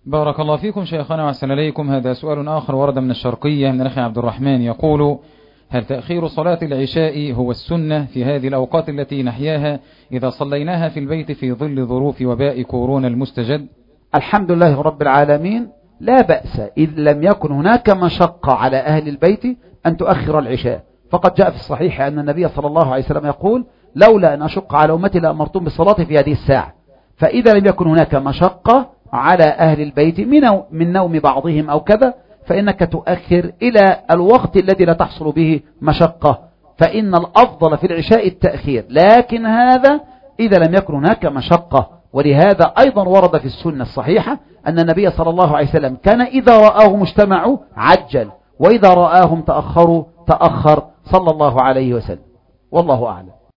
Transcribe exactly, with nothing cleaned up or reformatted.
بارك الله فيكم شيخنا وأحسن إليكم. هذا سؤال آخر ورد من الشرقية من أخي عبد الرحمن يقول: هل تأخير صلاة العشاء هو السنة في هذه الأوقات التي نحياها إذا صليناها في البيت في ظل ظروف وباء كورونا المستجد؟ الحمد لله رب العالمين، لا بأس إذ لم يكن هناك مشقة على أهل البيت أن تؤخر العشاء، فقد جاء في الصحيح أن النبي صلى الله عليه وسلم يقول: لولا أن أشق على أمتي لأمرتم بالصلاة في هذه الساعة. فإذا لم يكن هناك مشقة على أهل البيت من نوم بعضهم أو كذا، فإنك تؤخر إلى الوقت الذي لا تحصل به مشقة، فإن الأفضل في العشاء التأخير، لكن هذا إذا لم يكن هناك مشقة. ولهذا أيضا ورد في السنة الصحيحة أن النبي صلى الله عليه وسلم كان إذا رآهم اجتمعوا عجل، وإذا رآهم تأخروا تأخر، صلى الله عليه وسلم. والله أعلم.